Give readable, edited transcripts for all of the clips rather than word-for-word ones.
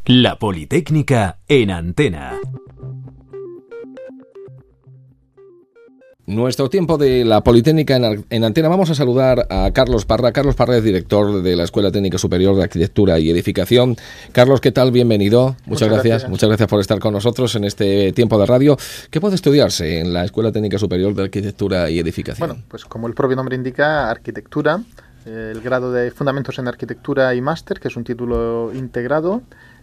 La Politécnica en Antena. Nuestro tiempo de la Politécnica en Antena. Vamos a saludar a Carlos Parra. Carlos Parra es director de la Escuela Técnica Superior de Arquitectura y Edificación. Carlos, ¿qué tal? Bienvenido. Muchas gracias. Muchas gracias por estar con nosotros en este tiempo de radio. ¿Qué puede estudiarse en la Escuela Técnica Superior de Arquitectura y Edificación? Bueno, pues como el propio nombre indica, arquitectura, el grado de Fundamentos en Arquitectura y Máster, que es un título integrado,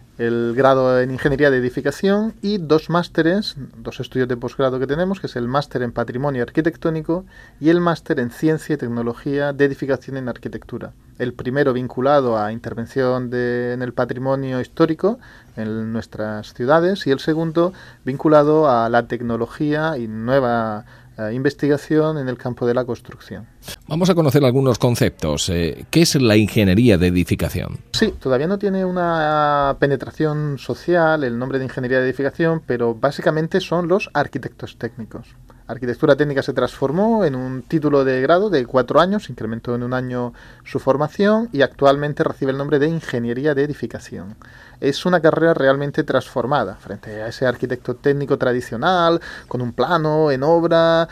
el grado en Ingeniería de Edificación y dos másteres, dos estudios de posgrado que tenemos, que es el máster en Patrimonio Arquitectónico y el máster en Ciencia y Tecnología de Edificación en Arquitectura. El primero vinculado a intervención en el patrimonio histórico en nuestras ciudades y el segundo vinculado a la tecnología y nueva investigación en el campo de la construcción. Vamos a conocer algunos conceptos. ¿Qué es la ingeniería de edificación? Sí, todavía no tiene una penetración social el nombre de ingeniería de edificación, pero básicamente son los arquitectos técnicos. Arquitectura técnica se transformó en un título de grado de 4 años, incrementó en un año su formación y actualmente recibe el nombre de Ingeniería de Edificación. Es una carrera realmente transformada frente a ese arquitecto técnico tradicional, con un plano en obra,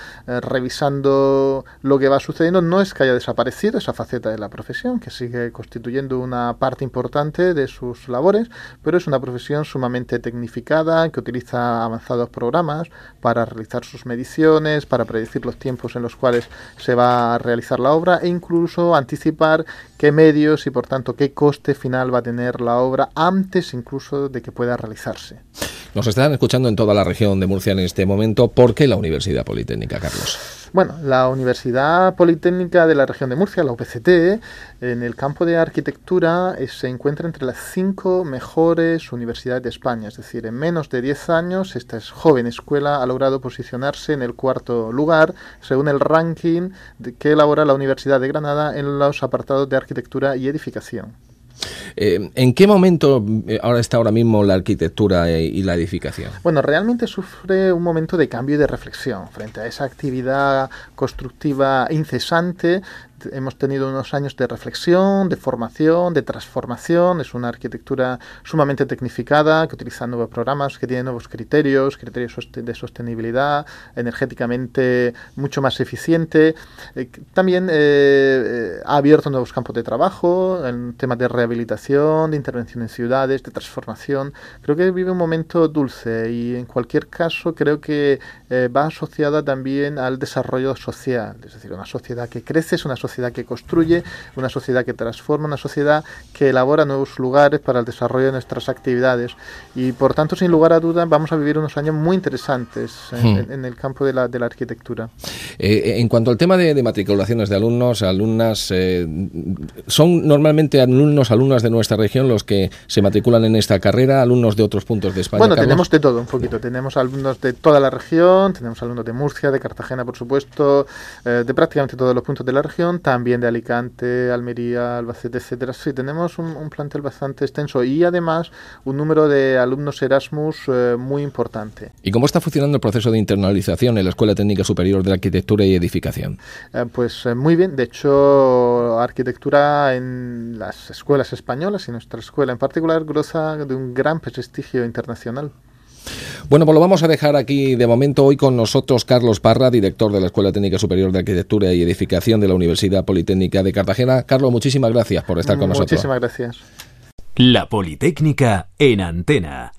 revisando lo que va sucediendo. No es que haya desaparecido esa faceta de la profesión, que sigue constituyendo una parte importante de sus labores, pero es una profesión sumamente tecnificada, que utiliza avanzados programas para realizar sus mediciones, para predecir los tiempos en los cuales se va a realizar la obra e incluso anticipar qué medios y por tanto qué coste final va a tener la obra antes incluso de que pueda realizarse. Nos están escuchando en toda la región de Murcia en este momento. ¿Por qué la Universidad Politécnica, Carlos? Bueno, la Universidad Politécnica de la región de Murcia, la UPCT, en el campo de arquitectura se encuentra entre las 5 mejores universidades de España. Es decir, en menos de 10 años, esta joven escuela ha logrado posicionarse en el 4º lugar, según el ranking que elabora la Universidad de Granada en los apartados de arquitectura y edificación. ¿En qué momento está ahora mismo la arquitectura y la edificación? Bueno, realmente sufre un momento de cambio y de reflexión frente a esa actividad constructiva incesante. Hemos tenido unos años de reflexión, de formación, de transformación. Es una arquitectura sumamente tecnificada, que utiliza nuevos programas, que tiene nuevos criterios de sostenibilidad, energéticamente mucho más eficiente. También ha abierto nuevos campos de trabajo en temas de rehabilitación, de intervención en ciudades, de transformación. Creo que vive un momento dulce y en cualquier caso creo que va asociada también al desarrollo social. Es decir, una sociedad que crece es una sociedad que construye, una sociedad que transforma, una sociedad que elabora nuevos lugares para el desarrollo de nuestras actividades y por tanto sin lugar a dudas vamos a vivir unos años muy interesantes en el campo de la arquitectura. En cuanto al tema de matriculaciones de alumnos, alumnas, ¿son normalmente alumnas de nuestra región los que se matriculan en esta carrera, alumnos de otros puntos de España? Bueno, Carlos? Tenemos de todo un poquito, tenemos alumnos de toda la región, tenemos alumnos de Murcia, de Cartagena por supuesto, de prácticamente todos los puntos de la región, también de Alicante, Almería, Albacete, etcétera. Sí, tenemos un plantel bastante extenso y además un número de alumnos Erasmus muy importante. ¿Y cómo está funcionando el proceso de internalización en la Escuela Técnica Superior de Arquitectura y Edificación? Pues muy bien, de hecho, arquitectura en las escuelas españolas y nuestra escuela en particular goza de un gran prestigio internacional. Bueno, pues lo vamos a dejar aquí de momento. Hoy con nosotros Carlos Parra, director de la Escuela Técnica Superior de Arquitectura y Edificación de la Universidad Politécnica de Cartagena. Carlos, muchísimas gracias por estar con nosotros. Muchísimas gracias. La Politécnica en Antena.